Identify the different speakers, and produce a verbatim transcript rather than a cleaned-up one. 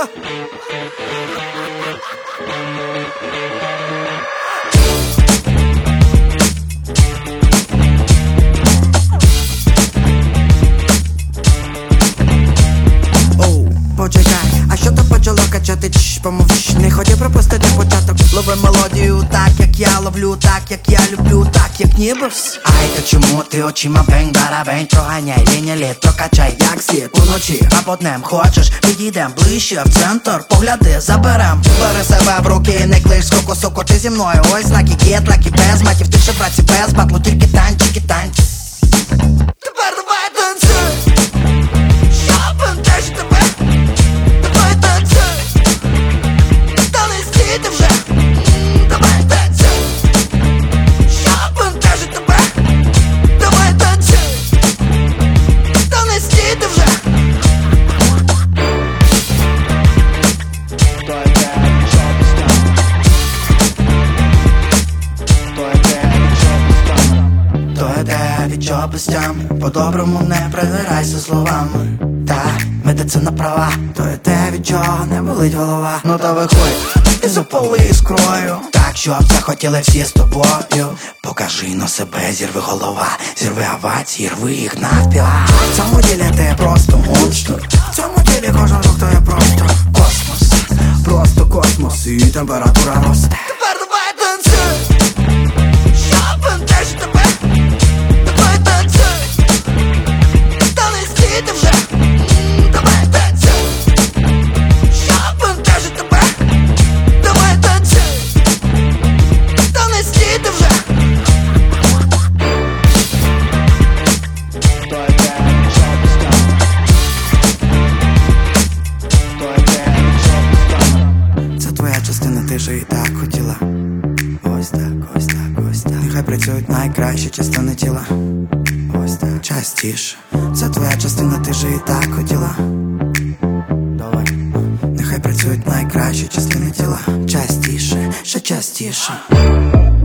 Speaker 1: Почекай, а що то почало качати? Чш, помовч, не хотів пропустити початок. Лови мелодію так, як я ловлю, так, як я люблю, так, як ніби вс. Ай, та чому ти очима бень-барабень? Проганяй, лінь електро, качай, як світ уночі. А по днем хочеш, підійдем ближче в центр. Погляди, заберем. Бери себе в руки, не клич, скоко, соко, ти зі мною. Ой, знаки є, траки без матів, ти ще праці без батлу, тільки танчики, танчики. Тепер давай танцюй, щоб бентежить тебе. Давай танцюй, та не стійте вже. Давай танцюй, щоб бентежить тебе. Давай танцюй, та не стійте вже. То йде від чопостям, по-доброму не придирайся словами. Та медицина права, то йде від чого не болить голова. Ну то виходь і запали іскрою, так, щоб захотіли всі з тобою. Покажи на себе, зірви голова, зірви авації, рви їх навпіл. В цьому ділі ти просто монстр, в цьому ділі кожен рух то є просто космос. Просто космос і температура росте. Тепер давай танцюй, щоб бентежить тебе. Давай танцюй, та не стійте вже. Давай танцюй, щоб бентежить тебе. Давай танцюй, та не стійте вже. Це твоя частина, ти же і так хотіла. Ось так, ось так, ось так. Нехай працюють найкращі частини тіла. Ось так, частіше. Це твоя частина, ти же і так хотіла. Давай. Нехай працюють найкращі частини тіла. Частіше, ще частіше.